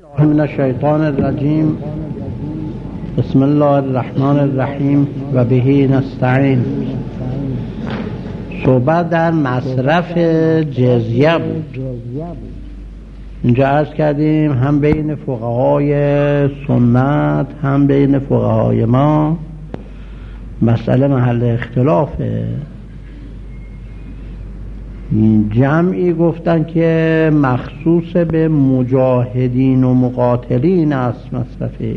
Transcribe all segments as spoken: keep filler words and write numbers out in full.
من الشیطان الرجیم. بسم الله الرحمن الرحیم و بهی نستعین. صحبت در مصرف جزیه بود. اینجا عرض کردیم هم بین فقهای سنت هم بین فقهای ما مسئله محل اختلافه. جمعی گفتن که مخصوص به مجاهدین و مقاتلین است مصرفش.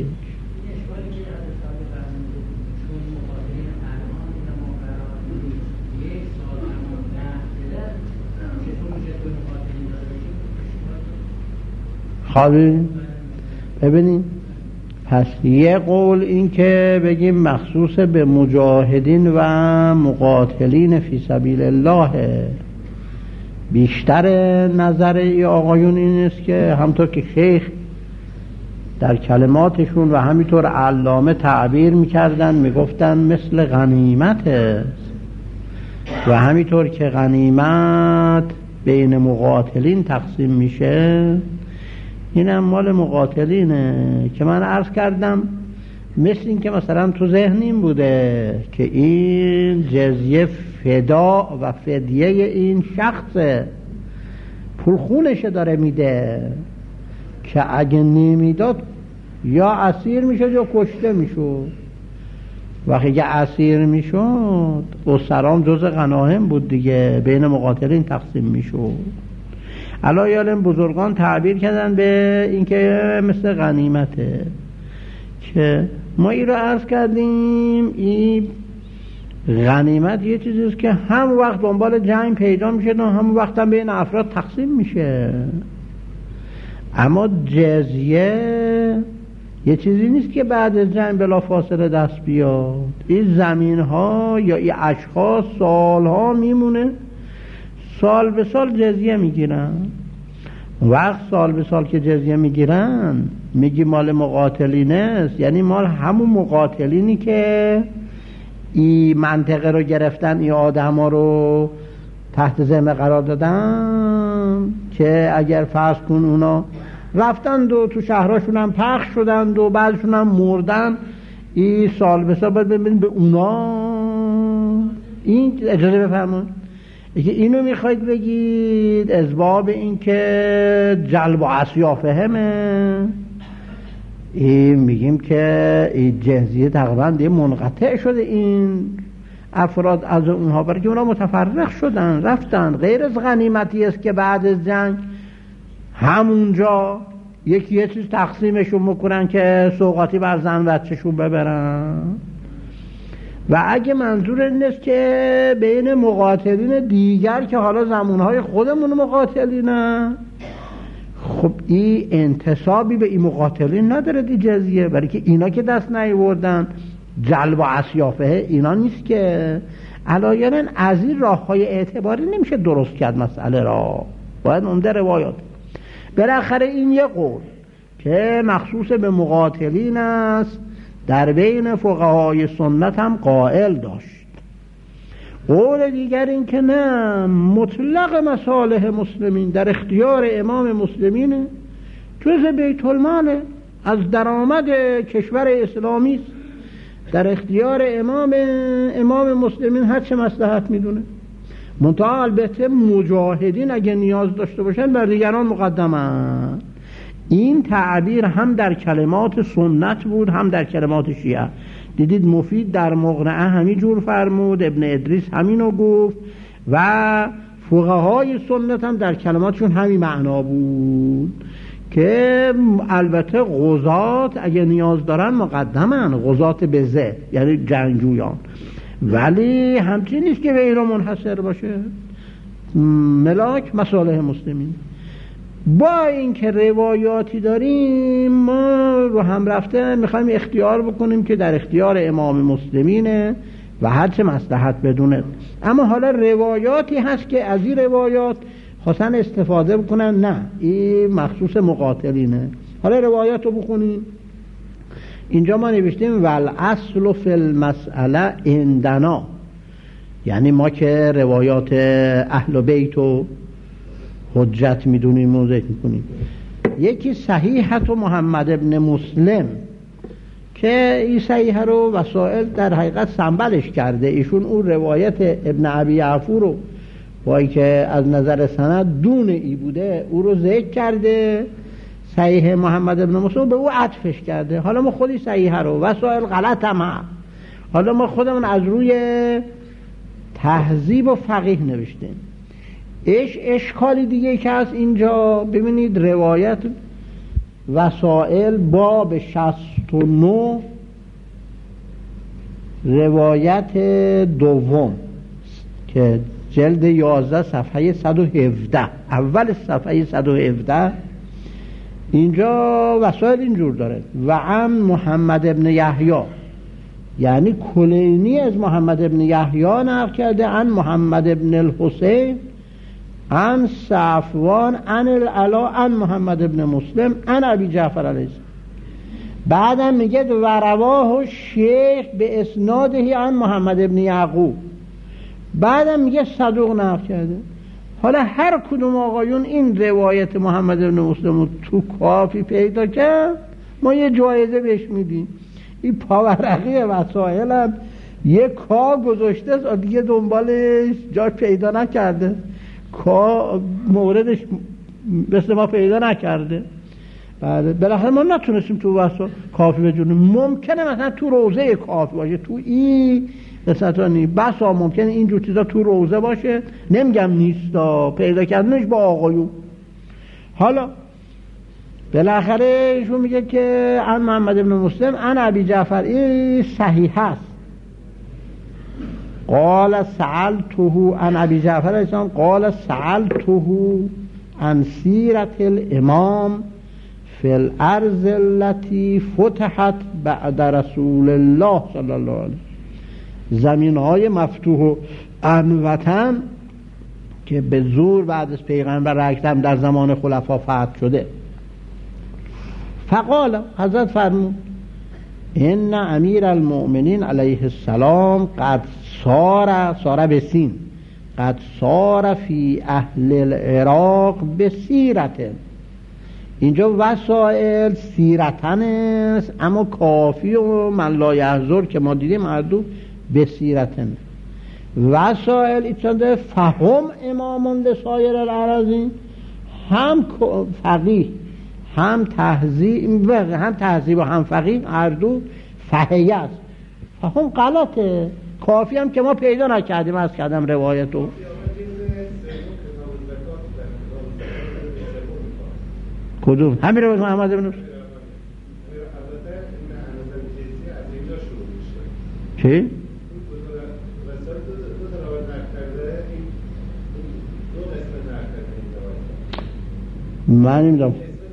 خالی ببینیم، پس یه قول این که بگیم مخصوص به مجاهدین و مقاتلین فی سبیل الله. بیشتر نظر ای آقایون این است که همطور که شیخ در کلماتشون و همینطور علامه تعبیر میکردن میگفتن مثل غنیمت است و همینطور که غنیمت بین مقاتلین تقسیم میشه اینم مال مقاتلینه. که من عرض کردم مثل این که مثلا تو ذهنیم بوده که این جزیه فدا و فدیه این شخص پول خونش داره میده که اگه نمیداد یا اسیر میشد یا کشته میشد. وقتی که اسیر میشد اسرام جز غنایم بود دیگه، بین مقاتلین تقسیم میشد. الان یالم بزرگان تعبیر کردن به این که مثل غنیمته. که ما این رو عرض کردیم این غنیمت یه چیزی است که هم وقت دنبال جنگ پیدا میشه و هم وقت هم بین افراد تقسیم میشه. اما جزیه یه چیزی نیست که بعد از جنگ بلا فاصله دست بیاد. این زمین ها یا این اشخاص سال ها میمونه، سال به سال جزیه میگیرن. وقت سال به سال که جزیه میگیرن میگی مال مقاتلین است، یعنی مال همون مقاتلینی که این منطقه رو گرفتن، این آدم ها رو تحت ذمه قرار دادن که اگر فرض کن اونا رفتند و تو شهراشون هم پخش شدند و بعدشون هم مردن، این سال به سال باید ببینید به اونا این اجازه بفرمایید که اینو میخواید بگید اسباب این که جلب و اسیافهمه. این میگیم که این جزیه تقریبا دیگه منقطع شده این افراد از اونها، برای که اونها متفرق شدن رفتن. غیر از غنیمتی است که بعد از جنگ همونجا یکی یه چیز تقسیمشون میکنن که سوغاتی بر زن بچهشون ببرن. و اگه منظور این است که بین مقاتلین دیگر که حالا زمانهای خودمون مقاتلینه، خب این انتصابی به این مقاتلین نداره دی جزیه، برای که اینا که دست نیاوردن جلب و اسیافه اینا نیست که. علایرن از این راه های اعتباری نمیشه درست کرد مسئله را، باید عمده روایات. بالاخره این یه قول که مخصوص به مقاتلین است در بین فقهای سنت هم قائل داشت. قول دیگر این که نه، مطلق مصالح مسلمین در اختیار امام مسلمینه، جز بیت المال از درآمد کشور اسلامی است، در اختیار امام امام مسلمین هر چه مصلحت میدونه. منتها البته مجاهدین اگه نیاز داشته باشن بر دیگران مقدمن. این تعبیر هم در کلمات سنت بود هم در کلمات شیعه. دیدید مفید در مقنعه همین جور فرمود، ابن ادریس همینو گفت و فقهای سنت هم در کلماتشون همین معنا بود که البته غزات اگه نیاز دارن مقدمن، غزات بزه یعنی جنگجویان، ولی همچین نیست که به ایران منحصر باشه. ملاک مصالح مسلمین. با این که روایاتی داریم ما رو هم رفته میخوایم اختیار بکنیم که در اختیار امام مسلمینه و هر چه مصلحت بدونه. اما حالا روایاتی هست که از این روایات خواستن استفاده بکنن نه این مخصوص مقاتلینه. حالا روایات رو بخونیم. اینجا ما نوشتیم والاصل فی المسئله عندنا، یعنی ما که روایات اهل بیت و حجت میدونیم و ذکر میکنیم. یکی صحیحت محمد ابن مسلم که این صحیحه رو وسائل در حقیقت سنبلش کرده. ایشون اون روایت ابن ابی یعفور رو با اینکه از نظر سند دون ای بوده او رو ذکر کرده، صحیح محمد ابن مسلم به او عطفش کرده. حالا ما خودی صحیحه رو وسائل غلط هم هم. حالا ما خودمون از روی تهذیب و فقیه نوشتیم. اش اشکالی دیگه که هست اینجا، ببینید روایت وسائل باب شصت و نه روایت دوم که جلد یازده صفحه صد و هفده، اول صفحه صد و هفده، اینجا وسائل اینجور داره: و عن محمد ابن یحیی، یعنی کلینی از محمد ابن یحیی نقل کرده، عن محمد ابن الحسین عن صفوان عن العلا عن محمد ابن مسلم عن ابی جعفر علیه السلام. بعدم میگه و رواه شیخ به اسناده عن محمد ابن یعقوب. بعدم میگه صدوق نقل کرده. حالا هر کدوم آقایون این روایت محمد ابن مسلم رو تو کافی پیدا کرد، ما یه جایزه بهش میدیم. این پاورقی وسائل هم یه کا گذاشته دیگه دنبالش جا پیدا نکرده، کا موردش مثل ما پیدا نکرده. بله بالاخره ما نتونستیم تو واسه کافی بجونیم. ممکنه مثلا تو روزه کافی باشه، تو این قصتا نی بسا ممکنه اینجور چیزا تو روزه باشه، نمیگم نیستا، پیدا کردنش با آقایون. حالا بالاخره شو میگه که عن محمد ابن مسلم عن ابی جعفر، این صحیح هست. قال سألته عن ابی جعفر علیه السلام قال سألته عن سیرت الامام فی الارض التي فتحت بعد رسول الله صلی الله علیه وسلم، زمین های مفتوح و وطن که به زور بعد از پیغمبر اکرم در زمان خلفا فتح شده. فقال، حضرت فرمود: ان امیر المؤمنین علیه السلام قد صار صار بسین قد صار فی اهل العراق بسیرتن. اینجا وسائل سیرتن است، اما کافی و من لا یحضر که ما دیدیم مردو بسیرتن. وسائل ایچانده فهم امامون لسایر العرضین، هم فقیه هم تهذیب هم تهذیب و هم فقیه، هر دو فقیه است. فهم غلطه، کافی هم که ما پیدا نکردیم. از کردم روایتو کدوم؟ همین روایت محمد ابن چی؟ من نمیدونم.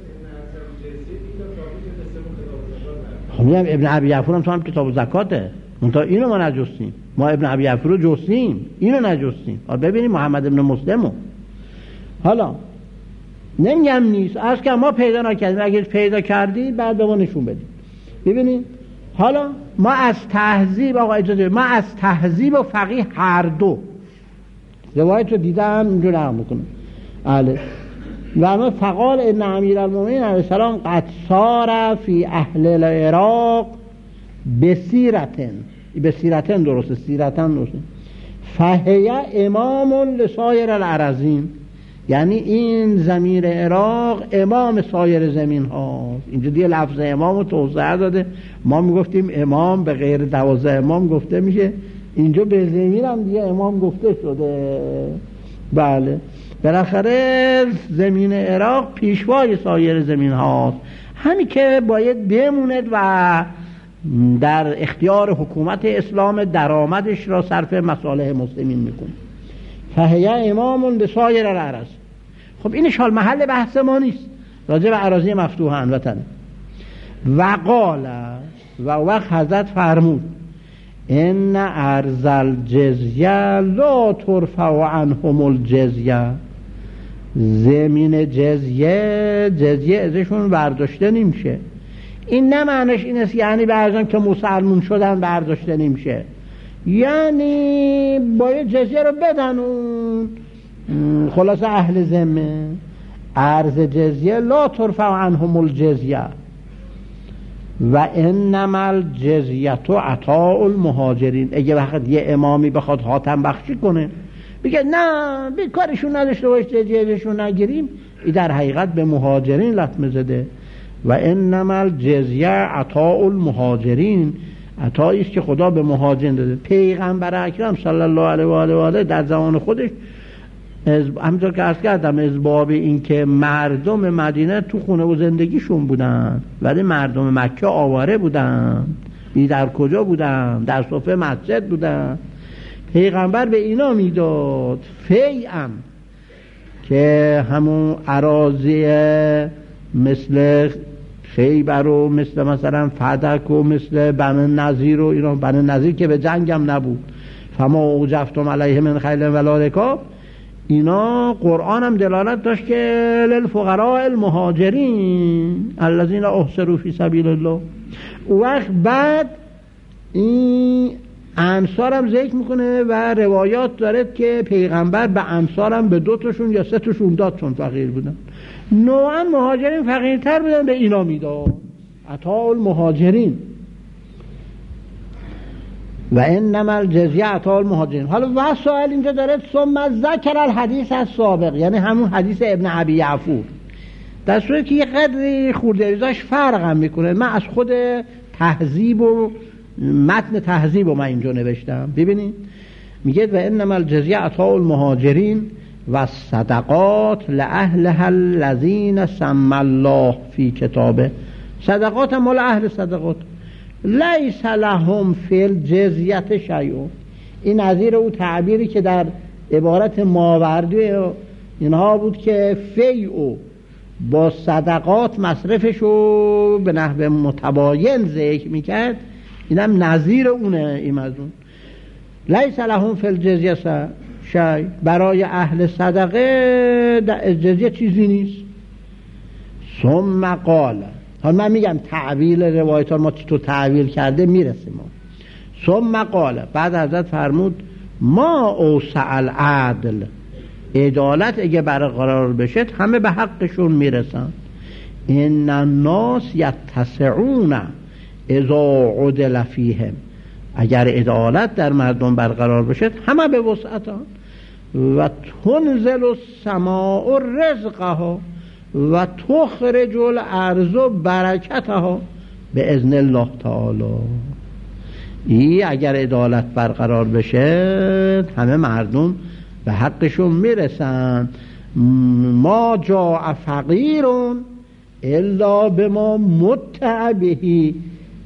خب میگم ابن ابی یعفور هم تو هم کتاب زکاته، منتها اینو ما نجستیم. ما ابن ابی یعفور رو جستیم، اینو نجستیم. ببینیم محمد ابن مسلمو. حالا نمیگم نیست، از که ما پیدا نکردیم، اگر پیدا کردی بعد به ما نشون بدیم. ببینید حالا ما از تهذیب، آقا اجازه، ما از تهذیب و فقیه هر دو روایت رو دیدم اینجور نقل میکنم. بله. و ما فقال ان امیر المؤمنین علیه السلام قد صار فی اهل العراق بسیرتن. بسیرتن درسته، سیرتن درسته. فهی امام لسایر الارضین، یعنی این زمین عراق امام سایر زمین ها. اینجا دیگه لفظ امام رو توضیح داده. ما میگفتیم امام به غیر دوازده امام گفته میشه، اینجا به زمین هم دیگه امام گفته شده. بله بالاخره زمین عراق پیشوای سایر زمین هاست، همین که باید بموند و در اختیار حکومت اسلام درآمدش را صرف مصالح مسلمین میکنه. فهی امام به سایر الارض. خب اینش حال محل بحث ما نیست، راجع به اراضی مفتوحه وطن. و قال، و وقت حضرت فرمود: ان ارض الجزیه لا ترفع عنهم الجزیه. زمین جزیه جزیه ازشون برداشته نمیشه. این نه معنیش این است یعنی بعضن که مسلمون شدن برداشته نمیشه، یعنی باید جزیه رو بدن اون خلاص اهل ذمه. ارز جزیه لا ترفع عنهم الجزیه و انما الجزیه عطاء المهاجرین. اگه وقت یه امامی بخواد حاتم بخشی کنه بگه نه بیکارشون نداشته باش جزیهشون نگیریم، این در حقیقت به مهاجرین لطمه زده. و انما الجزیه عطاء المهاجرین، عطایی است که خدا به مهاجرین داده. پیغمبر اکرم صلی الله علیه و آله و آله در زمان خودش همونطور که عرض کردم از باب این که مردم مدینه تو خونه و زندگیشون بودن ولی مردم مکه آواره بودن. این در کجا بودن؟ در صفه مسجد بودن. پیغمبر به اینا میداد فیعم که همون اراضی مثل خیبر و مثل مثلا فدک و مثل بنی نضیر و اینا، بنی نضیر که به جنگ هم نبود، فما اوجفتم علیه من خیل ولا رکاب، اینا قرآن هم دلالت داشت که للفقراء المهاجرین الذین احصروا فی سبیل الله. وقت بعد این انصار هم ذکر میکنه و روایات دارد که پیغمبر به انصار هم به دو تاشون یا سه تاشون داد چون فقیر بودن. نوعا مهاجرین فقیرتر بودن، به اینا میداد عطاء المهاجرین. و انما الجزیه عطاء المهاجرین. حالا وسائل اینجا داره ثم ذکر الحدیث السابق، یعنی همون حدیث ابن ابی عفور، در صورتی که یه قدری خوردریزاش فرق هم میکنه. من از خود تهذیب و متن تهذیب رو من اینجا نوشتم. ببینید میگه و انما الجزیه عطاء المهاجرین و صدقات لأهلها الذین سمى الله فی کتابه. صدقات مال اهل صدقات. لیس لهم فی الجزیه شیء. این نظیر او تعبیری که در عبارت ماوردی اینها بود که فیء با صدقات مصرفشو به نحو متباین ذکر میکرد، اینم نظیر اونه. این مزون لیس لهم فی الجزیه شیء، برای اهل صدقه در جزیه چیزی نیست. ثم قال، حالا من میگم تعویل روایت ها ما تو تعویل کرده میرسیم. ثم قال، بعد حضرت فرمود ما اوسع العدل، عدالت اگه برقرار بشه همه به حقشون میرسن. ان الناس یتسعون اذا عدل فیهم، اگر عدالت در مردم برقرار بشه همه به وسعتان. و تنزل السماء رزقها و تخرج الارض برکتها به اذن الله تعالی. این اگر عدالت برقرار بشه همه مردم به حقشون میرسن. ما جاء فقیرون الا بما متع بهی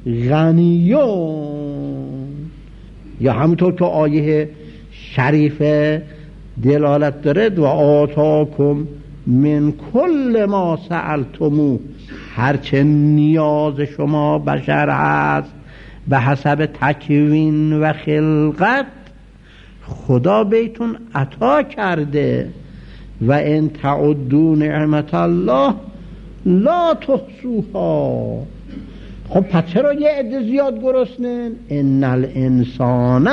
غنیون، یا همونطور که آیه شریفه دلالت دارد و آتاکم من کل ما سألتمو، هرچه نیاز شما بشر هست به حسب تکوین و خلقت خدا بیتون عطا کرده. و ان تعدوا نعمت الله لا تحصوها. خب پس چرا یه عده زیاد گرسنن؟ ان الانسان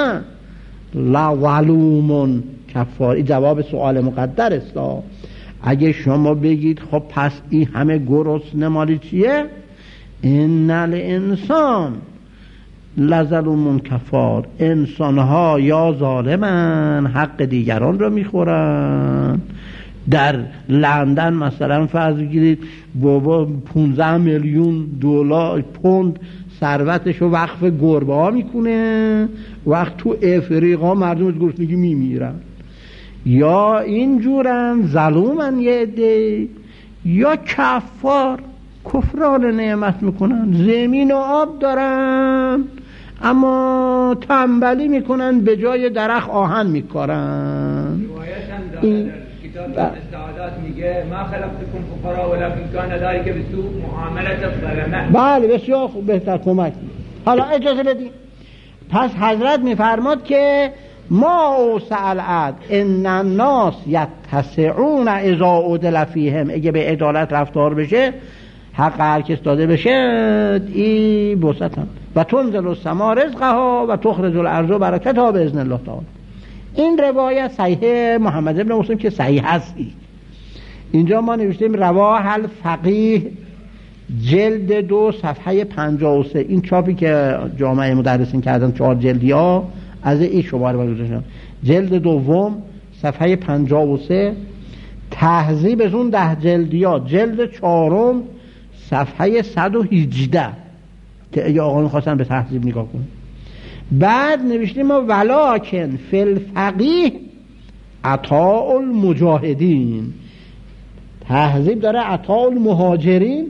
لظلوم کفار. این جواب سوال مقدر است. اگه شما بگید خب پس این همه گرسنه مالی چیه؟ ان الانسان لظلوم کفار، انسانها یا ظالمن حق دیگران رو میخورن. در لندن مثلا فرض بگیرید بابا پونزده میلیون دلار پوند ثروتشو وقف گربه ها میکنه، وقت تو افریقا مردم از گرسنگی میمیرن. یا اینجورن ظلومن یه عده، یا کفار کفران نعمت میکنن، زمین و آب دارن اما تنبلی میکنن، به جای درخت آهن میکارن. این کتاب استعادات میگه ما خلقتكم فقراء ولكن كان ذلك بسوء معاملة الظلماء. بله بسیار خوب، بهتر کمک. حالا اجازه بدید، پس حضرت میفرماد که ما اوسع العدل ان الناس یتسعون اذا عدل فیهم، اگه به عدالت رفتار بشه حق هر کس داده بشه این بوسطن. و تنزل السماء رزقها و تخرج الارض برکتها باذن الله تعالی. این روایت صحیح محمد ابن مسلم که صحیح هست. اینجا ما نوشتیم رواه الفقیه جلد دو صفحه پنجاه و سه. این چاپی که جامعه مدرسین کردن چهار جلدی ها از این شماره برگذاشتم. جلد دوم صفحه پنجاه و سه. تهذیب از اون ده جلدی ها جلد چهارم صفحه صد و هجده که اگه آقایون خواستن به تهذیب نگاه کنن. بعد نوشتیم ما ولکن فی الفقیه عطاء المجاهدین. تهذیب داره عطاء المهاجرین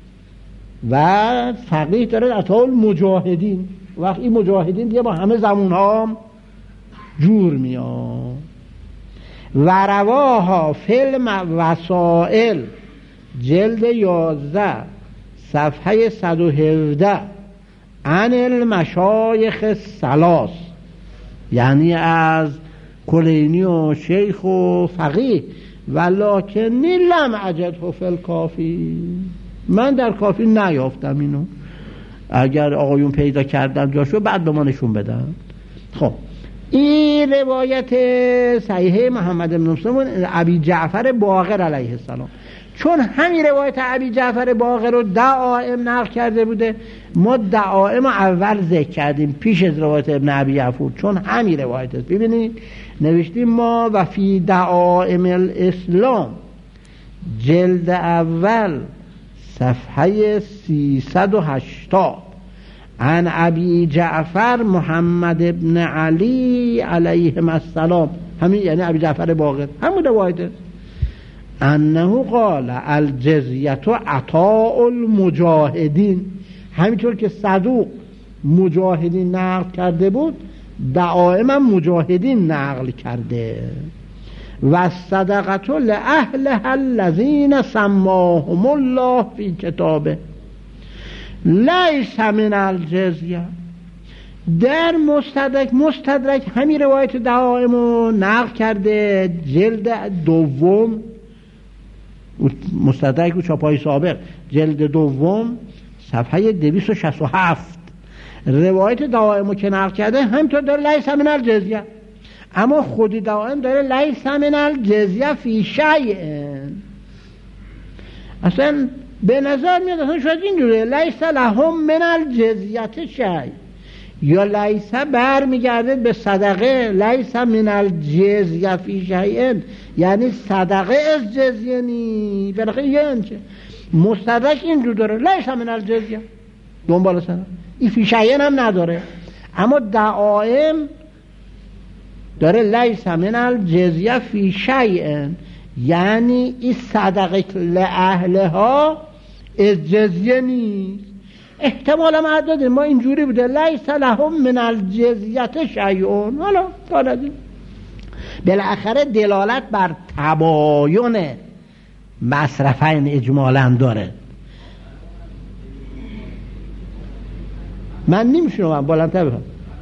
و فقیه داره عطاء المجاهدین. وقت این مجاهدین دیگه با همه زمون ها جور میاد. و رواها فیلم وسائل جلد یازده صفحه صد و هفده عن المشایخ الثلاث، یعنی از کلینی و شیخ و فقیه. ولکنی لم اجده فی الکافی، من در کافی نیافتم اینو. اگر آقایون پیدا کردن جاشو بعد به ما نشون بدن. خب این روایت صحیحه محمد بن مسلم ابی جعفر باقر علیه السلام، چون همین روایت ابی جعفر باقر رو دعائم نقل کرده بوده، ما دعائم اول ذکر کردیم پیش از روایت ابن ابی یعفور، چون همین روایت است. ببینید نوشتیم ما و فی دعائم الاسلام جلد اول صفحه سیصد و هشتاد عن ابی جعفر محمد ابن علی علیهم السلام، همین یعنی ابی جعفر باقر، همون روایت است. انه قال الجزیه عطاء المجاهدین، همینطور که صدوق مجاهدین نقل کرده بود دعائم هم مجاهدین نقل کرده. و صدقه لأهلها الذین سماهم الله فی کتابه لیس من الجزیه. در مستدرک مستدرک همین روایت دعائم رو نقل کرده، جلد دوم مستدرک و چاپای سابق جلد دوم صفحه دویست و شصت و هفت روایت دعائم رو که نقل کرده همینطور داره لیس من الجزیه، اما خودی دعائم داره لیس من الجزیه فی شیء. اصلا به نظر میاد اصلا شاید اینجوره لیس لهم من الجزیه شیء، یا لیس بر میگرده به صدقه، لیس من الجزیه فی شیء یعنی صدقه از جزیه نی. بالاخره یعنی چه؟ مستدرک اینجور داره لیس من الجزیه دنبال صدقه، این فی شیء هم نداره، اما دعائم داره لیس من الجزیه فی شیء یعنی این صدقه لأهلها از جزیه نیست. احتمال هم دادیم ما اینجوری بوده لیس لهم من الجزیه شیئون. حالا دارد بالاخره دلالت بر تباین مصرفین اجمالا داره. من نمیشونم بلندتر بفهم.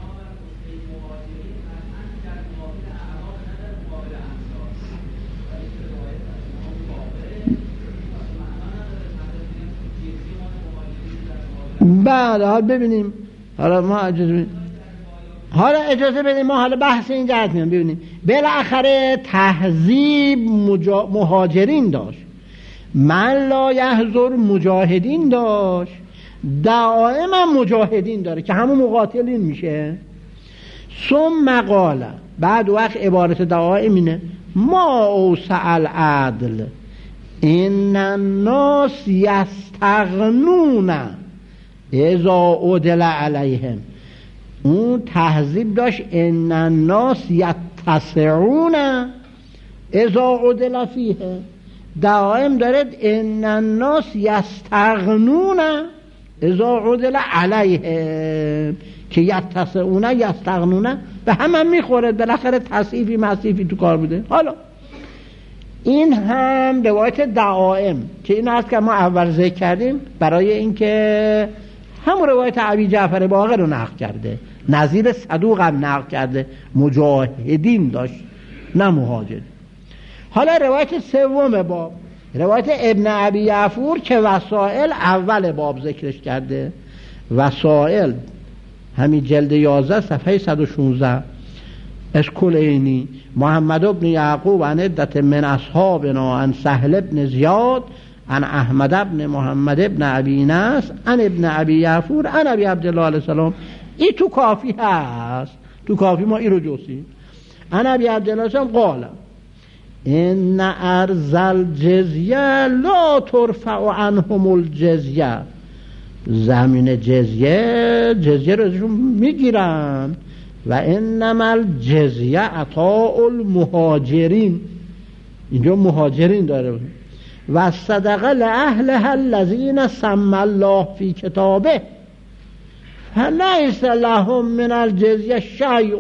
بله حالا ببینیم، حالا ما اجازه بدیم حالا اجازه بدیم ما حالا بحث این جهت میام. ببینیم بالاخره تهذیب مجا... مهاجرین داشت، من لا یحضر مجاهدین داشت، دائم هم مجاهدین داره که همون مقاتلین میشه. ثم قال بعد وقت عبارت دائم اینه ما اوسع العدل ان الناس یستغنون اذا عدل علیهم. اون تهذیب داشت ان الناس یتسعون اذا عدل فیه، دائم دارد ان الناس یستغنون اذا عدل علیهم که یتسعون یستغنون به هم هم میخوره، بالاخره تصیفی مصیفی تو کار بوده. حالا این هم روایت دعائم که این هست که ما اول ذکر کردیم برای اینکه همون روایت ابی جعفر باقر رو نقل کرده، نظیر صدوق هم نقل کرده، مجاهدین داشت نه مهاجر. حالا روایت سوم باب روایت ابن ابی یعفور که وسائل اول باب ذکرش کرده، وسائل همین جلد یازده صفحه صد و شانزده از کلینی محمد ابن یعقوب عن عدت من اصحابنا عن سهل ابن زیاد عن احمد ابن محمد ابن ابی نصر عن ابن ابی یعفور عن ابی عبدالله علیه السلام. این تو کافی هست، تو کافی ما این رو جوستیم. عن ابی عبدالله علیه السلام قال ان ارض الجزیه لا ترفع عنهم الجزیه. زمین جزیه جزیه رو ازشون میگیرن. و انما الجزیه عطاء المهاجرین، اینجا مهاجرین داره. و صدقه لأهلها الذین سمى الله فی کتابه فلیس لهم من الجزیه شیء.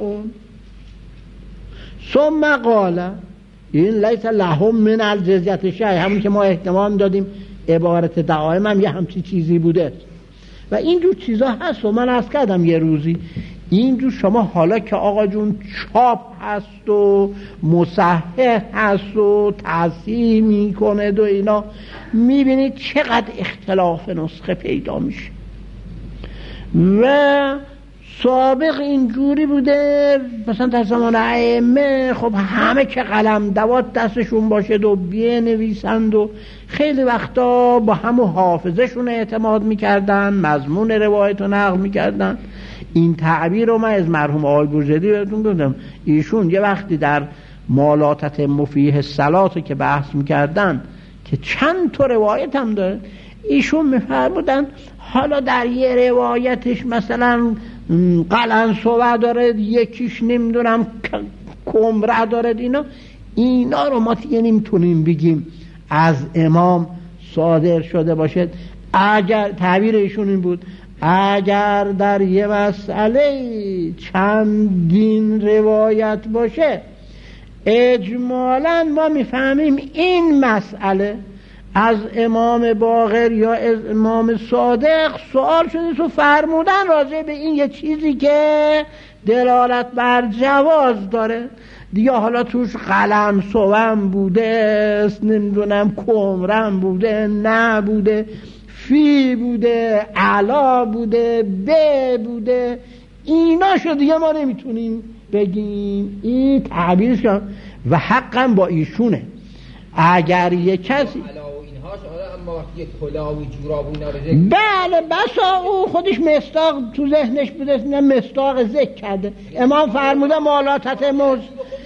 ثم قال این لیس لهم من الجزیه شیء، همون که ما احتمال دادیم عبارت دعائم هم یه همچی چیزی بوده و اینجور چیزا هست. و من عرض کردم یه روزی اینجور شما حالا که آقا جون چاپ هست و مصحح هست و تصحیح میکنه و اینا، میبینید چقدر اختلاف نسخه پیدا میشه. و سابق اینجوری بوده مثلا در زمان ائمه خب همه که قلم دوات دستشون باشه و بنویسند و خیلی وقتا با همون حافظشون اعتماد میکردن، مضمون روایت رو نقل میکردن. این تعبیر رو من از مرحوم آقای بوزدی بهتون گفتم، ایشون یه وقتی در مالاتت مفیه صلات که بحث میکردن که چند تا روایت هم داره، ایشون میفرمودن حالا در یه روایتش مثلا قلنسوه داره، یکیش نمیدونم کمره داره، اینا اینا رو ما دیگه نمیتونیم بگیم از امام صادر شده باشه. اگر تعبیر ایشون این بود اگر در یه مسئله چندین روایت باشه اجمالاً ما میفهمیم این مسئله از امام باقر یا از امام صادق سوال شده تو فرمودن راجع به این یه چیزی که دلالت بر جواز داره دیگه. حالا توش قلم سوم بوده است، نمیدونم کمرم بوده، نه بوده، فی بوده، علا بوده، ب بوده، اینا شو دیگه ما نمیتونیم بگیم. این تعبیرش کن و حقا با ایشونه. اگر یک کسی اما وقتی کلاه و جوراب اینا رو ذکر، بله بسا او خودش مستاق تو ذهنش بوده، نه مستاق ذکر کرده. امام فرموده مالاتت موز،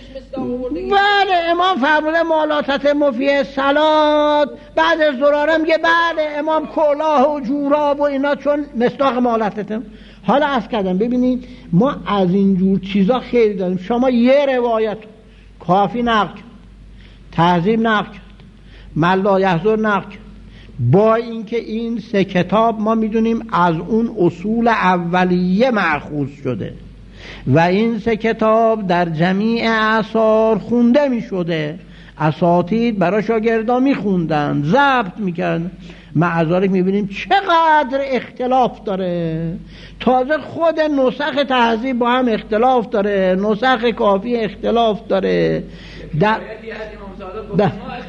بله امام فرموده مالاتت مفیه صلات، بعد از زرارم یه بله امام کلاه و جوراب و اینا چون مستاق مالاتت. حالا عرض کردم ببینید ما از اینجور چیزا خیلی داریم. شما یه روایت کافی نقل کرد، تهذیب نقل کرد، ملا یحضر نقل کرد، با اینکه این سه کتاب ما میدونیم از اون اصول اولیه مأخوذ شده و این سه کتاب در جمیع اعصار خونده می شده، اساتید برای شاگردان می خوندن، ضبط می کردن. معذارک می بینیم چقدر اختلاف داره. تازه خود نسخ تهذیب با هم اختلاف داره، نسخ کافی اختلاف داره. در ب...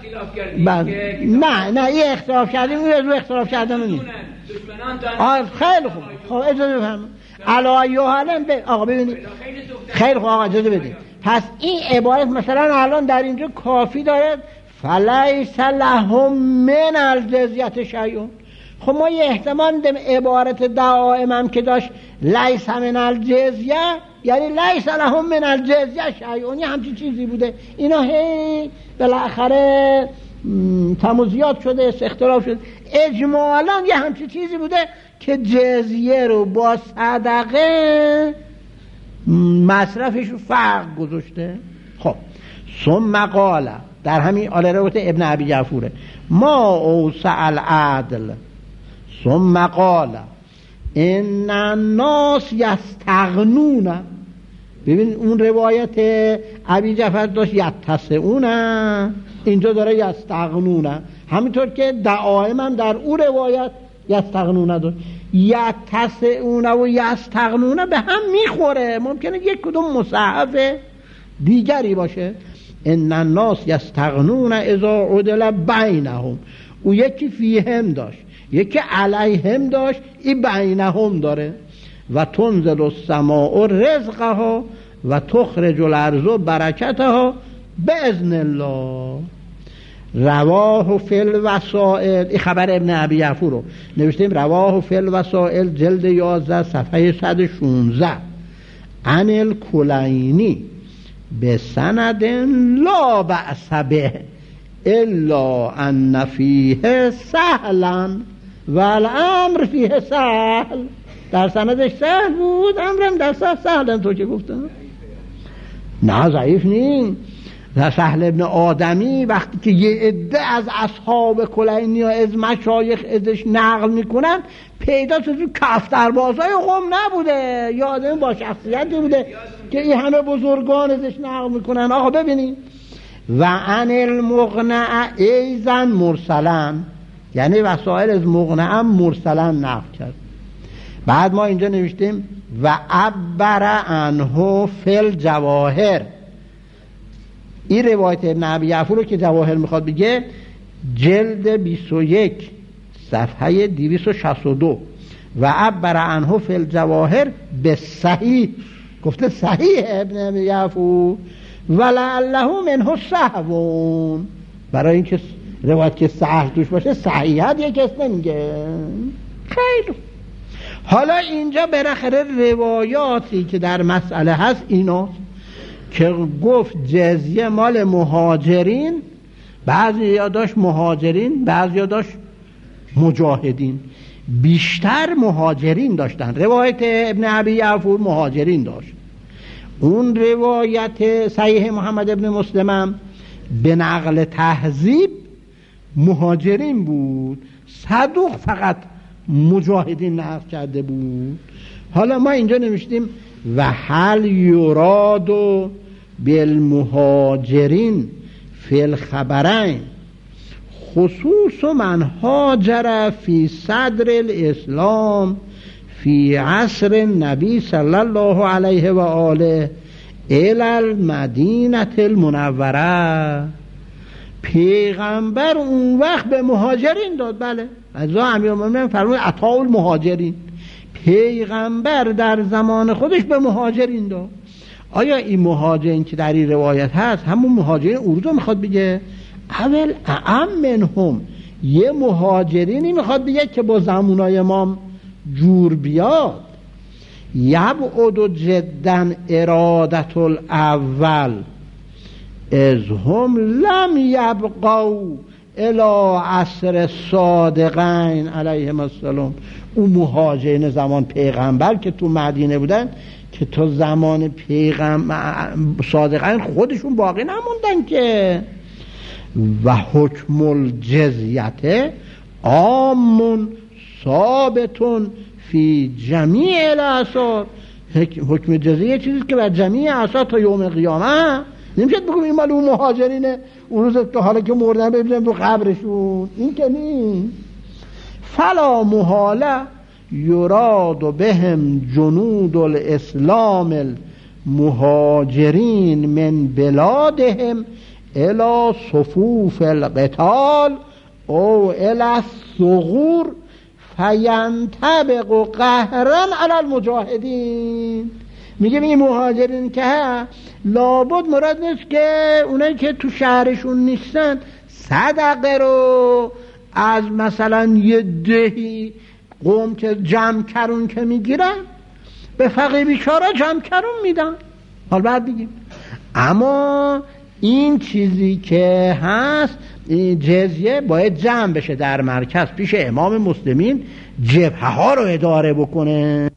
نه نه این اختلاف کردیم، این اختلاف کردن نیست. خیلی خوب، خب اجازه بفرمایید. علایه حالا ب... آقا ببینید خیلی خوب آقا اجازه بدید. پس این عبارت مثلا الان در اینجا کافی داره فلیس لهم من الجزیه شیء. خب ما یه احتمال میدیم عبارت دعائم هم که داشت لیس من الجزیه یعنی لیس لهم من الجزیه شیء، یه همچین چیزی بوده. اینا هی بالاخره تموزیات شده، اختلاف شده. اجمالا یه همچین چیزی بوده که جزیه رو با صدقه مصرفش رو فرق گذاشته. خب ثم قال، در همین آل روایت ابن ابی جعفوره، ما اوسع العدل ثم قال ان الناس یستغنون. ببین اون روایت ابی جعفر داشت یتسعون، اینجا داره یستغنون. همینطور که دعائم هم در اون روایت یستغنون داشت. یتسعون و یستغنون به هم میخوره، ممکنه یک کدوم مصحف دیگری باشه. ان الناس یستغنون اذا عدل بینهم، او یکی فیهم داشت، یکی علیهم داشت، این بینهم داره. و تنزل السماء رزقها و تخرج الارض برکتها باذن الله. رواه فی الوسائل، این خبر ابن ابی یعفور رو نوشتیم، رواه فی الوسائل جلد یازده صفحه صد و شانزده عن الکلینی به سند لا بأس به الا ان فیه سهلا و الامر فیه سهل. در سندش سهل بود، امرم در سهل سهل تو که گفتم. نه ضعیف نیست. سهل ابن آدمی وقتی که یه عده از اصحاب کلینی و از مشایخ ازش نقل میکنن پیدا تو کفتربازای قوم نبوده، یا آدمی با شخصیتی بوده که این همه بزرگان ازش نقل میکنن. آقا ببینید و عن المقنع ایزن مرسلن، یعنی وسائل از مقنع مرسلن نقل کرد. بعد ما اینجا نوشتیم و عبر عنه فی الجواهر. این روایت ابن ابی یعفور رو که جواهر میخواد بگه جلد بیست و یک صفحه دویست و شصت و دو و عبر عنه فی الجواهر به صحیح، گفته صحیح ابن ابی یعفور ولعله منه سهون، برای اینکه روایت که صحیح توش باشه صحیحت یک کس نمیگه. خیلی حالا اینجا بالاخره روایاتی که در مسئله هست اینا که گفت جزیه مال مهاجرین، بعضی یا داشت مهاجرین بعضی یا داشت مجاهدین، بیشتر مهاجرین داشتن. روایت ابن ابی یعفور مهاجرین داشت. اون روایت صحیح محمد ابن مسلم به نقل تهذیب مهاجرین بود، صدوق فقط مجاهدین نقل کرده بود. حالا ما اینجا نوشتیم و هل یراد بالمهاجرین فی الخبرین خصوص من هاجر فی صدر الاسلام فی عصر النبی صلی الله علیه و آله الی المدینه المنوره. پیغمبر اون وقت به مهاجرین داد، بله از امیرالمومنین فرمود عطاء المهاجرین، پیغمبر در زمان خودش به مهاجرین داد. آیا این مهاجرین که در این روایت هست همون مهاجرین اردو میخواد بگه؟ اول اعم منهم، یه مهاجرینی میخواد بگه که با زمانای امام جور بیاد. یبعد جدا ارادت الاول از هم لم یبقوا الى عصر صادقین علیهم السلام. اون مهاجرین زمان پیغمبر که تو مدینه بودن که تا زمان پیغمبر صادقین خودشون باقی نموندن که. و حکم الجزیت عام ثابتون فی جمیع الاثار. حکم جزیه چیزی که بر جمیع اثار تا یوم قیامت. نمیشه بگم این مال اون مهاجرینه اون روز که حالا که مردن ببینیم تو قبرشون، این که نیست. فلا محاله یراد بهم جنود الاسلام المهاجرین من بلادهم الى صفوف القتال او الى الثغور فینطبق قهرا علی المجاهدین. میگه این مهاجرین که لابد مراد نیست که اونایی که تو شهرشون نیستن صدقه رو از مثلا یه دهی قوم که جمع کرون که میگیرن به فقیر بیچاره جمع کرون میدن. حال بعد بگیم اما این چیزی که هست این جزیه باید جمع بشه در مرکز پیش امام مسلمین، جبهه ها رو اداره بکنه.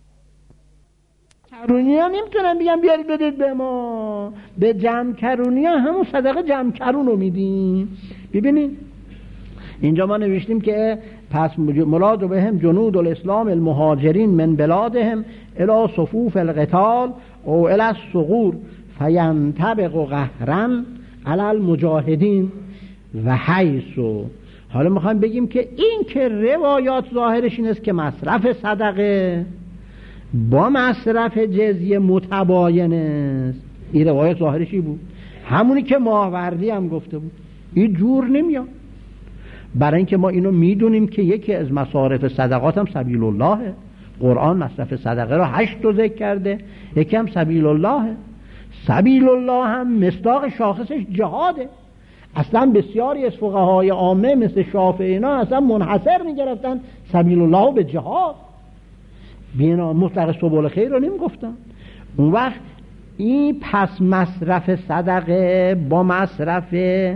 کرونی ها نمیتونن بگن بیارید بدید به ما، به جمع کرونی ها همون صدقه جمع کرون رو میدیم. ببینید اینجا ما نوشتیم که پس مراد بهم جنود الاسلام المهاجرین من بلادهم الى صفوف القتال او الى الثغور فینطبق قهرا علی المجاهدین و حیثو. حالا میخوایم بگیم که این که روایات ظاهرش این است که مصرف صدقه با مصرف جزیه متباین است. این روایت ظاهرشی بود، همونی که ماوردی هم گفته بود. این جور نمیاد، برای اینکه ما اینو میدونیم که یکی از مصارف صدقات هم سبیل اللهه. قرآن مصرف صدقه رو هشت تا ذکر کرده، یکی هم سبیل اللهه. سبیل الله هم مصداق شاخصش جهاده. اصلا بسیاری از فقهای عامه مثل شافعی اینا اصلا منحصر میگرفتن سبیل الله به جهاد، بینا مطلق سبل خیر رو نمیگفتن. اون وقت این پس مصرف صدقه با مصرف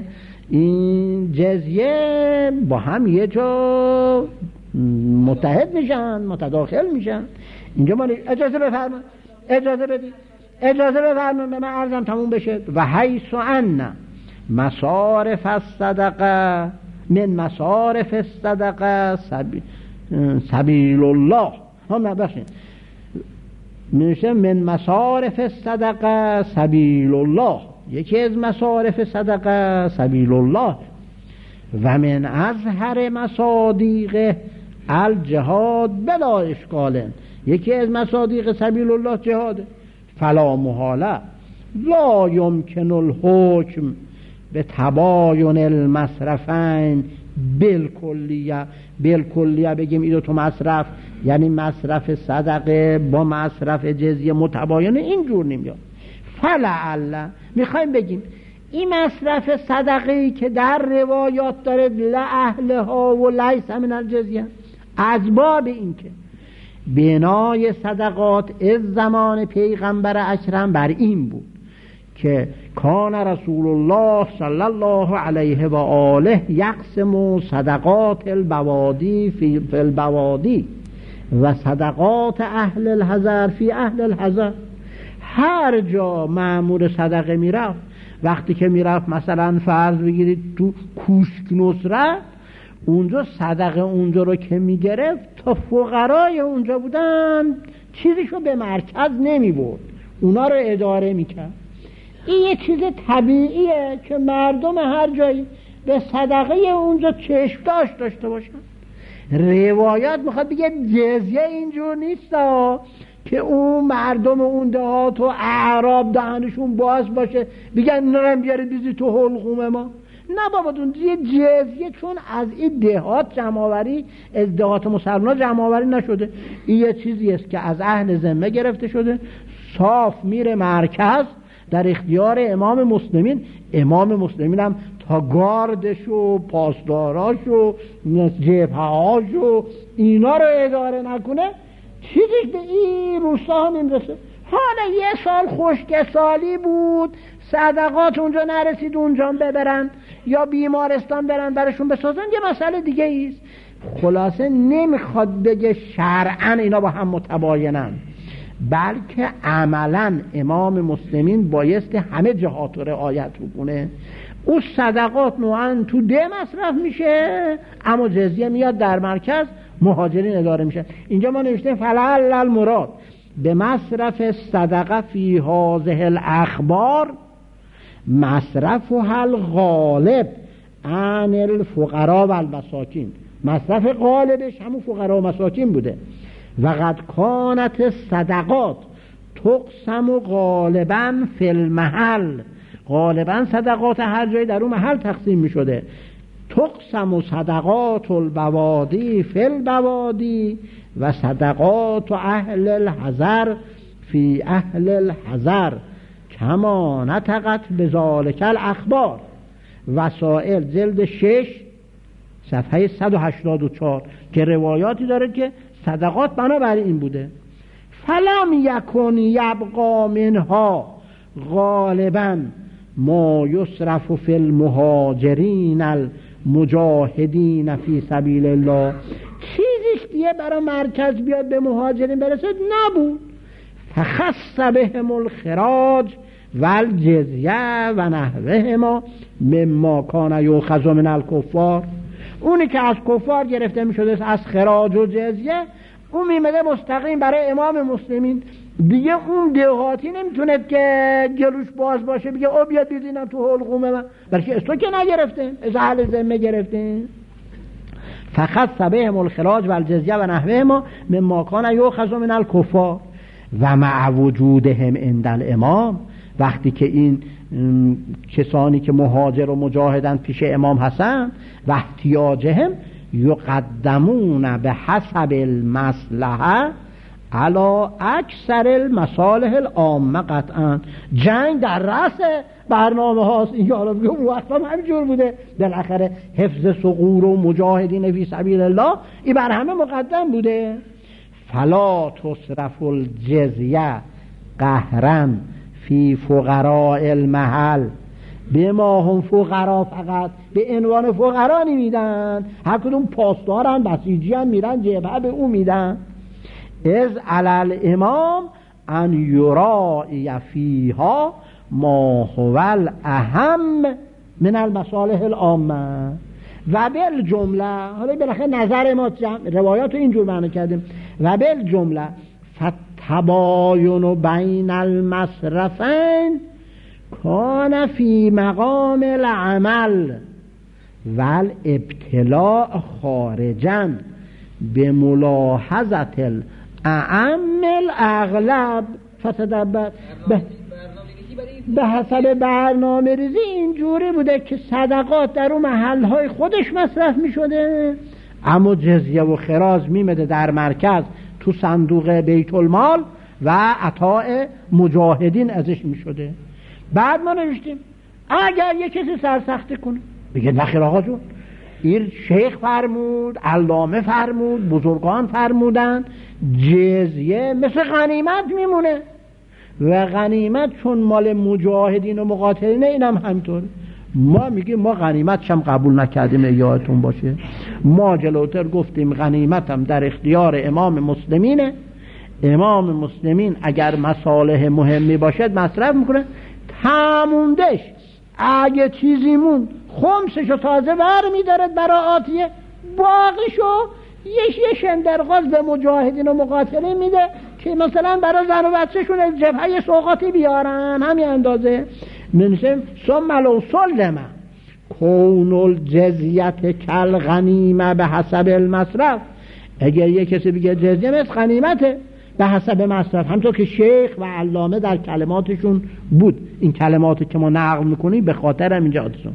این جزیه با هم یه جا متحد میشن، متداخل میشن. اینجا ما اجازه بفرمایید، اجازه بدید، اجازه بفرمایید به من عرضم تموم بشه. و حیث ان مصارف الصدقه من مصارف الصدقه سبیل, سبیل الله هم نباشید میشه من مصارف الصدقه سبیل الله، یکی از مصارف صدقه سبیل الله. و من ازهر مصادیق الجهاد بلا اشکال، یکی از مصادیق سبیل الله جهاده. فلا محاله لا یمکن الحکم به تباین المصرفین بالکلیه. بالکلیه بگیم این دو تا مصرف یعنی مصرف صدقه با مصرف جزیه متباینه، اینجور نمیاد. فلعل میخوایم بگیم این مصرف صدقه‌ای که در روایات داره لأهلها و لیس من الجزیه، از باب این که بنای صدقات از زمان پیغمبر اکرم بر این بود که کان رسول الله صلی الله علیه و آله یقسم صدقات البوادی فی البوادی و صدقات اهل الحضر فی اهل الحضر. هر جا مأمور صدقه میرفت، وقتی که میرفت مثلا فرض بگیرید تو کوشک نصرت، اونجا صدقه اونجا رو که میگرفت تا فقرای اونجا بودن چیزیشو به مرکز نمیبرد، اونا رو اداره میکرد. این یه چیز طبیعیه که مردم هر جایی به صدقه اونجا چشم داشت داشته باشن. روایات میخواد بگه جزیه اینجور نیست که اون مردم اون دهات و اعراب دهنشون باز باشه بگن نرم بیارید بیزی تو حلقوم ما. نه بابا دون یه جزیه چون از این دهات جمع‌آوری، از دهات مسلمان جمع‌آوری نشده، این یه چیزی است که از اهل ذمه گرفته شده، صاف میره مرکز در اختیار امام مسلمین. امام مسلمین هم تا گاردش و پاسداراش و جبهه‌هاش و اینا رو اداره نکنه چیزی به این روستا نمیرسه. حالا یه سال خشک سالی بود، صدقات اونجا نرسید اونجا ببرن یا بیمارستان برن برشون بسازن، یه مسئله دیگه ایست. خلاصه نمیخواد بگه شرعاً اینا با هم متباینن، بلکه عملاً امام مسلمین بایستی همه جهات رو رعایت بکنه. اون صدقات نوعاً تو ده مصرف میشه، اما جزیه میاد در مرکز، مهاجرین اداره میشن. اینجا ما نوشته فلعل المراد به مصرف صدقه فی هذه الاخبار مصرفها الغالب عن الفقراء و المساکین. مصرف غالبش همون فقرا و مساکین بوده. و قد کانت صدقات تقسم غالبا فی المحل، غالبا صدقات هر جایی در اون محل تقسیم می شده. تقسم صدقات البوادی فی البوادی و صدقات اهل الحضر فی اهل الحضر کما نطقت بذالک الاخبار. وسائل جلد شش صفحه صد و هشتاد و چهار که روایاتی داره که صدقات بنابراین این بوده. فلم یکن یبقا منها غالبا ما یصرف فی المهاجرین المجاهدین فی سبیل الله. چیزیش دیگه برای مرکز بیاد به مهاجرین برسد نبود. فخص بهم الخراج و الجزیه و نحوهما مما کان یؤخذ من الکفار. اونی که از کفار گرفته می شده از خراج و جزیه، اون میمده مستقیم برای امام مسلمین. دیگه اون دهاتی نمیتونه که جلوش باز باشه بگه او بیاد بیدینم تو حلقوم من، بلکه از تو که نگرفته، از اهل ذمه گرفته. فقط سبهم الخراج و الجزیه و نحوهما مما کان یؤخذ من الکفار و مع وجودهم عند الامام. وقتی که این کسانی که مهاجر و مجاهدن پیش امام هستن و احتیاجهم یقدمون به حسب المصلحه علا اکثر المصالح العامه قطعا. جنگ در رأس برنامه هاست. این حالا بگم اون وقت هم همینجور بوده. بالاخره حفظ ثغور و مجاهدین فی سبیل الله این بر همه مقدم بوده. فلا تصرف الجزیه قهرا فی فقراء المحل، به ما هم فقرا، فقط به عنوان فقرا نمیدن، هر کدوم پاسدارن بسیجی هم میرن جبهه به اون میدن. از علل امام ان یرائی فیها ما هو الاهم من المصالح العامه و بالجمله. حالا بالاخره نظر ما روایات رو اینجور معنی کردیم. و بالجمله فتباین بین المصرفین کان فی مقام العمل و الابتلاء خارجا به ملاحظت الاعم الاغلب. فتدبر به, به حسب برنامه ریزی اینجوری بوده که صدقات در اون محلهای خودش مصرف می شده، اما جزیه و خراج میمده در مرکز تو صندوق بیت المال و عطاء مجاهدین ازش می شده. بعد ما نوشتیم اگر یک کسی سرسختی کنه بگه نخیر آقا جون، این شیخ فرمود، علامه فرمود، بزرگان فرمودن جزیه مثل غنیمت میمونه و غنیمت چون مال مجاهدین و مقاتلین اینم همینطوره. ما میگیم ما غنیمتش هم قبول نکردیم، یادتون باشه ما جلوتر گفتیم غنیمت هم در اختیار امام مسلمینه. امام مسلمین اگر مصالح مهمی باشد مصرف میکنه، تموندش اگه چیزی مون خمسشو تازه بر میدارد برای آتیه، باقیشو یه یه شندرغاز به مجاهدین و مقاتلین میده که مثلا برای زن و بچه‌شون از جبهه سوقاتی بیارن، همین اندازه. منشم ثم لو سلم کون الجزیت کل غنیمه به حسب المصرف. اگر یه کسی بگه جزیه مثل غنیمته به حسب مصرف، همطور که شیخ و علامه در کلماتشون بود، این کلماتی که ما نقل میکنیم به خاطر اینجا اتشون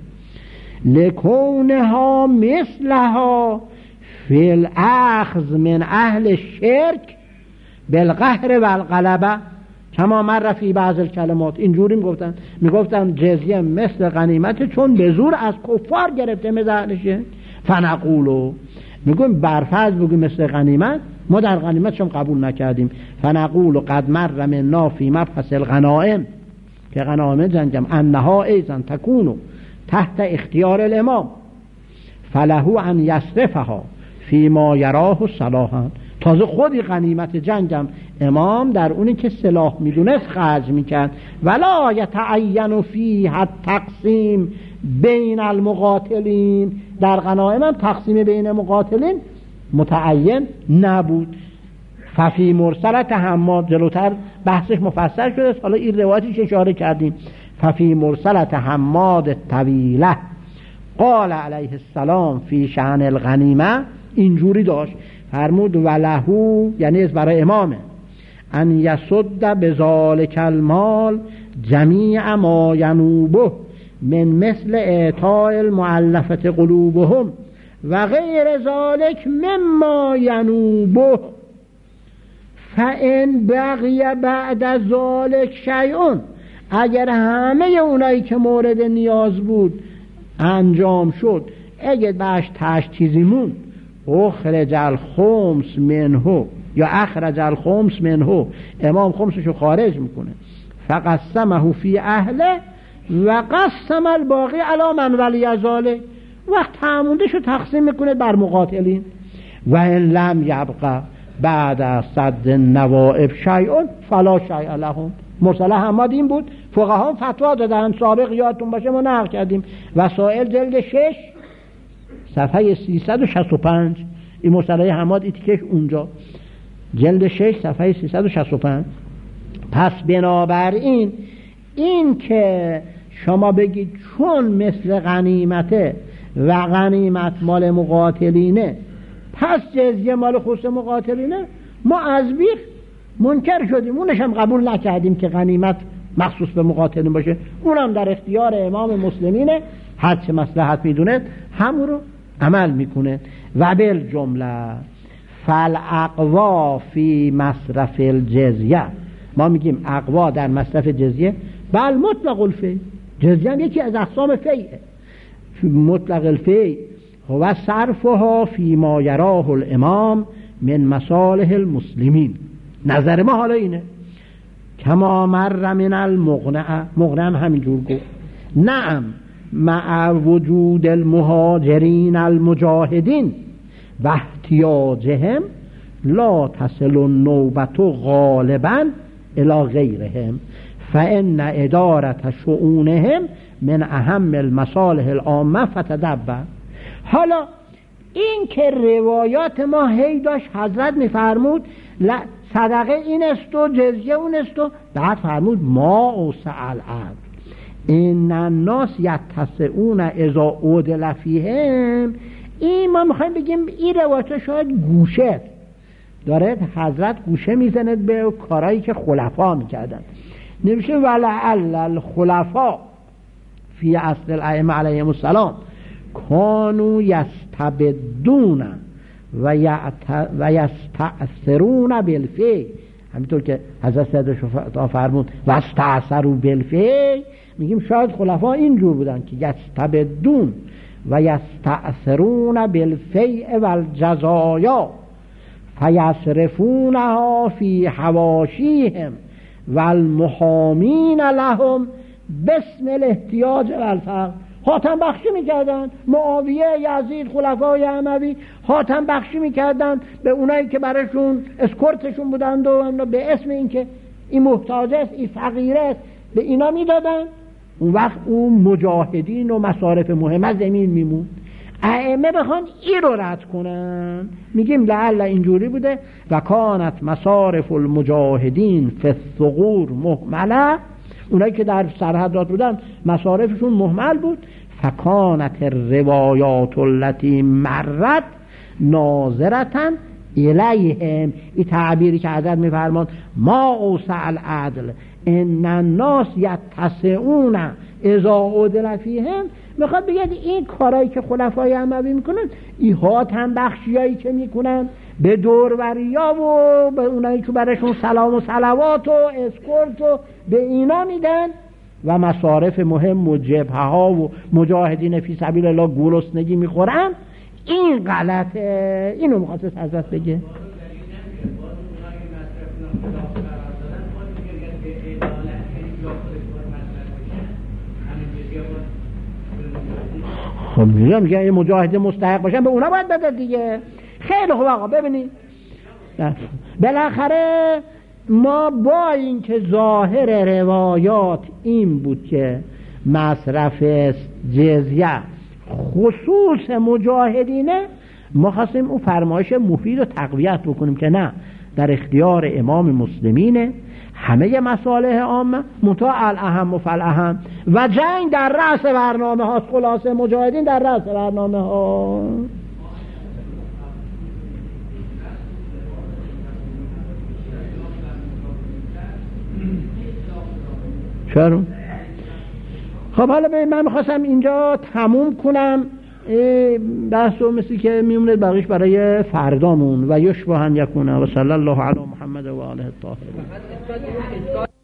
لکونها مثلها فی الاخذ من اهل شرک بالقهر و الغلبه کما مر فی بعض الکلمات. اینجوری میگفتن میگفتن جزیه مثل غنیمت چون به زور از کفار گرفته مثل اهل شرک. فنقولو میگم برفرض بگیم مثل غنیمت، ما در غنیمت شما قبول نکردیم. فنقول قد مر منا فی مبحث الغنائم، که غنائم جنگم انها ایضا تکونو تحت اختیار الامام فله ان یصرفها فی ما یراه صلاحا. تازه خودی غنیمت جنگم امام در اونی که صلاح میدونست خرج میکرد. ولا یتعین فیها تقسیم بین المقاتلین، در غنائم هم تقسیم بین مقاتلین متعین نبود. ففی مرسلت حماد، جلوتر بحثش مفصل شده، حالا این روایتش اشاره کردیم. ففی مرسلت حماد طویله قال علیه السلام فی شأن الغنیمه، اینجوری داشت فرمود ولهو، یعنی از برای امامه، ان یسد بذالک المال جمیع ما ینوبه من مثل اعطاء المؤلفه قلوبهم و غیر ذالک مما ینوبه فان بقی بعد ذالک شیء. اگر همه اونایی که مورد نیاز بود انجام شد، اگر باش تاش چیزی مون اخرج الخمس منه یا اخرج الخمس منه، امام خمسشو خارج میکنه، فقسمه فی اهله و قسم الباقی علی من ولی ذالک، وقت هموندهشو تقسیم میکنه بر مقاتلین. و ان لم یبقى بعد صد النوائب شیء فلا شیء لهم. مرسله حماد این بود، فقها فتوا دادن، سابق یادتون باشه ما نقل کردیم، وسائل جلد شش صفحه سیصد و شصت و پنج، این مرسله حماد ایتیکش اونجا جلد شش صفحه سیصد و شصت و پنج. پس بنابراین این که شما بگید چون مثل غنیمته و غنیمت مال مقاتلینه پس جزیه مال خصوص مقاتلینه، ما از بیخ منکر شدیم، اونش هم قبول نکردیم که غنیمت مخصوص به مقاتلین باشه. اونم در اختیار امام مسلمینه، هر چه مصلحت میدونه همون رو عمل میکنه. و بالجمله فالاقوا فی مصرف الجزیه، ما میگیم اقوا در مصرف جزیه، بل مطلق الفی، جزیه هم یکی از اقسام فیه، مطلق الفی و صرفها فی ما یراه الامام من مصالح المسلمین. نظر ما حالا اینه کما مر من المغنع، مغنع هم همینجور گفت نعم مع وجود المهاجرین المجاهدین و احتیاجهم لا تصل النوبت غالبا الى غیرهم فان ادارت شؤونهم من اهم المصالح العامه فتدبر. حالا این که روایات ما هی داشت حضرت میفرمود صدقه این است و جزیه اون است و بعد فرمود ما اوسع الارض این الناس یتسعون اذا عدل فیهم. این ما میخوایم بگیم این روایت شاید گوشه داره حضرت گوشه میزنه به کارهایی که خلفا میکردن. نمیشه ولعل الخلفا فی اصل الائمه علیهم السلام کانوا یستبدون و و یستأثرون بالفی، همینطور که حضرت صدر فرمود و استأثروا بالفی، میگیم شاید خلفا اینجور بودن که یستبدون و یستأثرون بالفی والجزایا فیصرفونها فی حواشیهم والمحامین لهم باسم الاحتیاج والفقر. حاتم بخشی میکردن، معاویه، یزید، خلفای اموی حاتم بخشی میکردن به اونایی که براشون اسکورتشون بودند و به اسم این که این محتاج است، این فقیر است، به اینا میدادن. اون وقت اون مجاهدین و مصارف مهمه زمین میمون. ائمه بخوان این رو رد کنن میگیم لعل اینجوری بوده و کانت مصارف المجاهدین فی الثغور مهمله، اونایی که در سرحدات بودن مصارفشون مهمل بود. فکانت الروایات التي مرت ناظرتن الیهم، این تعبیری که حضرت میفرمان ما اوسع العدل ان الناس یتسعون اذا عدل فیهم، میخواد بگید این کارهایی که خلفای اموی میکنن، این حاتم بخشیایی که میکنن به دوروریا و به اونایی که براشون سلام و صلوات و اسکورت و به اینا میدن و مصارف مهم و جبهه ها و مجاهدین فی سبیل الله گرسنگی میخورن، این غلطه. اینو میخواست حضرت بگه. خب میگم که این مجاهد مستحق باشن به اونا باید بده دیگه. خیلی خوب آقا ببینید بالاخره ما با این که ظاهر روایات این بود که مصرف جزیه خصوص مجاهدینه، ما خواستیم اون فرمایش مفید رو تقویت بکنیم که نه، در اختیار امام مسلمینه همه مصالح عامه منتها الاهم و فالاهم و جنگ در رأس برنامه هاست. خلاصه مجاهدین در رأس برنامه ها. چرا؟ خب حالا به من میخواستم اینجا تموم کنم بحث و مثل که میمونه بقیش برای فردامون و یشبه هم یکونه و صلی الله علی محمد و آله الطاهرین.